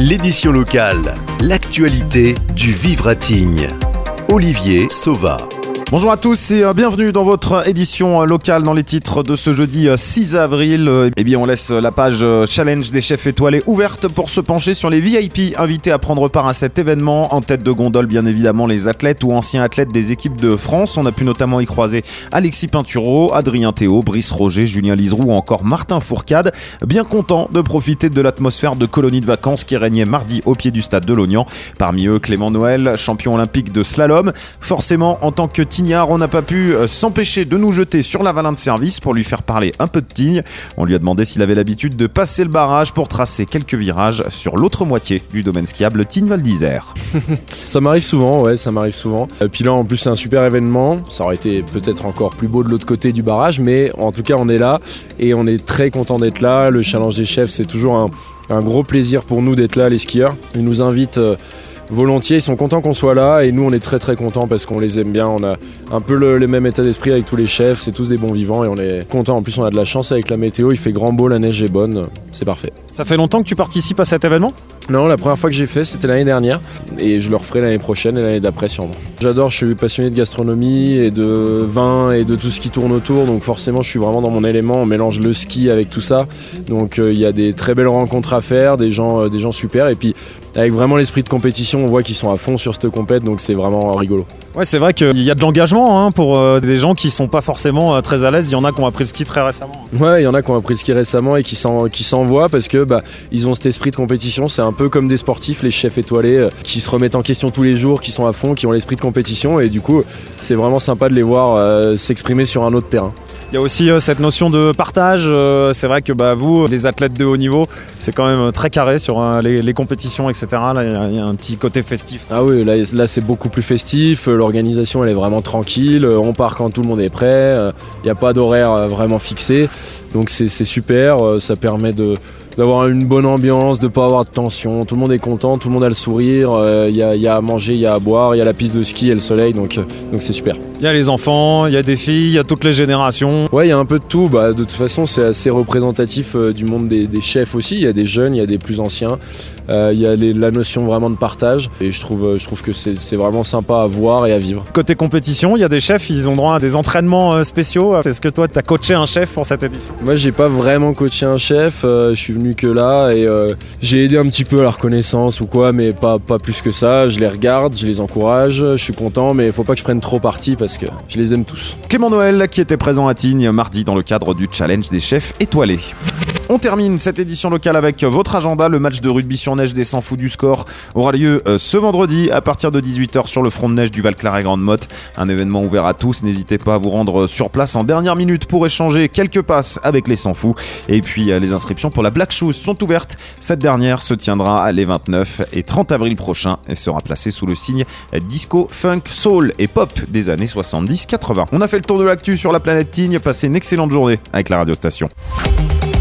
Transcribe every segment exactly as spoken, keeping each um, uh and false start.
L'édition locale, l'actualité du Vivre à Tignes. Olivier Sauva. Bonjour à tous et bienvenue dans votre édition locale. Dans les titres de ce jeudi six avril, eh bien on laisse la page Challenge des chefs étoilés ouverte pour se pencher sur les V I P invités à prendre part à cet événement. En tête de gondole, bien évidemment, les athlètes ou anciens athlètes des équipes de France. On a pu notamment y croiser Alexis Pinturo, Adrien Théo, Brice Roger, Julien Liseroux ou encore Martin Fourcade. Bien content de profiter de l'atmosphère de colonie de vacances qui régnait mardi au pied du stade de Lognan. Parmi eux, Clément Noël, champion olympique de slalom. Forcément, en tant que Tignard, on n'a pas pu s'empêcher de nous jeter sur l'avalin de service pour lui faire parler un peu de Tignes. On lui a demandé s'il avait l'habitude de passer le barrage pour tracer quelques virages sur l'autre moitié du domaine skiable Tignes-Val d'Isère. Ça m'arrive souvent, ouais, ça m'arrive souvent. Et puis là, en plus, c'est un super événement. Ça aurait été peut-être encore plus beau de l'autre côté du barrage, mais en tout cas, on est là et on est très content d'être là. Le challenge des chefs, c'est toujours un, un gros plaisir pour nous d'être là, les skieurs. Ils nous invitent euh, volontiers, ils sont contents qu'on soit là et nous on est très très contents parce qu'on les aime bien, on a un peu le, le même état d'esprit avec tous les chefs, c'est tous des bons vivants et on est contents. En plus on a de la chance avec la météo, il fait grand beau, la neige est bonne, c'est parfait. Ça fait longtemps que tu participes à cet événement ? Non, la première fois que j'ai fait c'était l'année dernière et je le referai l'année prochaine et l'année d'après sûrement. J'adore, je suis passionné de gastronomie et de vin et de tout ce qui tourne autour, donc forcément je suis vraiment dans mon élément, on mélange le ski avec tout ça, donc il euh, y a des très belles rencontres à faire, des gens, euh, des gens super et puis avec vraiment l'esprit de compétition, on voit qu'ils sont à fond sur cette compète, donc c'est vraiment rigolo. Ouais, c'est vrai qu'il y a de l'engagement hein, pour euh, des gens qui sont pas forcément euh, très à l'aise. Il y en a qui ont appris le ski très récemment. Ouais, il y en a qui ont appris le ski récemment et qui s'en, qui s'envoient parce que bah, ils ont cet esprit de compétition. C'est un peu comme des sportifs, les chefs étoilés, euh, qui se remettent en question tous les jours, qui sont à fond, qui ont l'esprit de compétition et du coup, c'est vraiment sympa de les voir euh, s'exprimer sur un autre terrain. Il y a aussi euh, cette notion de partage. Euh, c'est vrai que bah, vous, les athlètes de haut niveau, c'est quand même très carré sur euh, les, les compétitions, et cetera. Là, il y, y a un petit côté festif. Ah oui, là, là c'est beaucoup plus festif. L'organisation, elle est vraiment tranquille. On part quand tout le monde est prêt. Il n'y a pas d'horaire vraiment fixé. Donc c'est, c'est super. Ça permet de... d'avoir une bonne ambiance, de ne pas avoir de tension, tout le monde est content, tout le monde a le sourire, il euh, y, y a à manger, il y a à boire, il y a la piste de ski et le soleil, donc, euh, donc c'est super. Il y a les enfants, il y a des filles, il y a toutes les générations. Ouais, il y a un peu de tout, bah, de toute façon c'est assez représentatif euh, du monde des, des chefs aussi, il y a des jeunes, il y a des plus anciens, il euh, y a les, la notion vraiment de partage et je trouve, je trouve que c'est, c'est vraiment sympa à voir et à vivre. Côté compétition, il y a des chefs, ils ont droit à des entraînements euh, spéciaux. Est-ce que toi tu as coaché un chef pour cette édition ? Moi j'ai pas vraiment coaché un chef, euh, je suis venu que là et euh, j'ai aidé un petit peu à la reconnaissance ou quoi, mais pas, pas plus que ça. Je les regarde, je les encourage, je suis content, mais il faut pas que je prenne trop parti parce que je les aime tous. Clément Noël qui était présent à Tignes mardi dans le cadre du challenge des chefs étoilés. On termine cette édition locale avec votre agenda. Le match de rugby sur neige des cent fous du score aura lieu ce vendredi à partir de dix-huit heures sur le front de neige du Val-Claret-Grande-Motte. Un événement ouvert à tous. N'hésitez pas à vous rendre sur place en dernière minute pour échanger quelques passes avec les cent fous. Et puis les inscriptions pour la Black Shoes sont ouvertes. Cette dernière se tiendra les vingt-neuf et trente avril prochains et sera placée sous le signe disco, funk, soul et pop des années soixante-dix quatre-vingts. On a fait le tour de l'actu sur la planète Tignes. Passez une excellente journée avec la radiostation.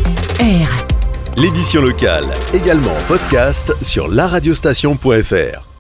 L'édition locale, également en podcast sur la radiostation point f r.